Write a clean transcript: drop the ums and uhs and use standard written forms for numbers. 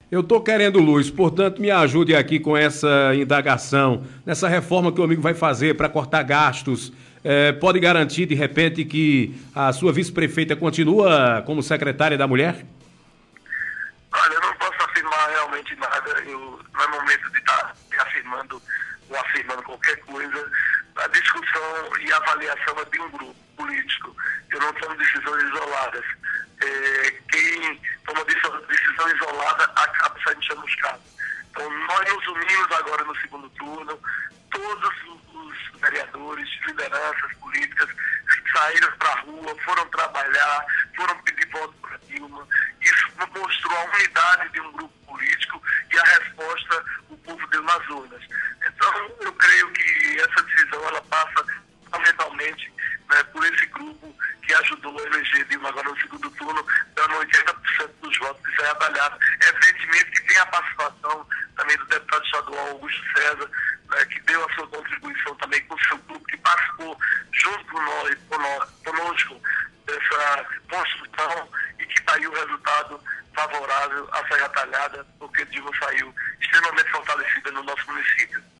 Eu estou querendo luz, portanto, me ajude aqui com essa indagação, nessa reforma que o amigo vai fazer para cortar gastos. Pode garantir, de repente, que a sua vice-prefeita continua como secretária da Mulher? Olha, eu não posso afirmar realmente nada. Não é momento de estar afirmando ou afirmando qualquer coisa. A discussão e a avaliação é de um grupo político. Eu não tomo decisões isoladas. Quem toma decisão isolada acaba saindo chamuscado. Então, nós nos unimos agora no segundo turno. Todos os vereadores, lideranças políticas saíram para a rua, foram trabalhar, foram pedir voto para Dilma. Isso mostrou a unidade de um grupo político e a resposta o povo deu nas urnas. Então, eu creio que essa decisão ela passa fundamentalmente, né, por esse grupo que ajudou a eleger Dilma agora no segundo turno, dando 80% dos votos. Isso é atalhado. Evidentemente que tem a participação também do deputado estadual Augusto César, né, que deu a sua contribuição também com o seu grupo, que participou junto conosco dessa construção e que está aí o resultado favorável à Serra Talhada, porque Dilma saiu extremamente fortalecida no nosso município.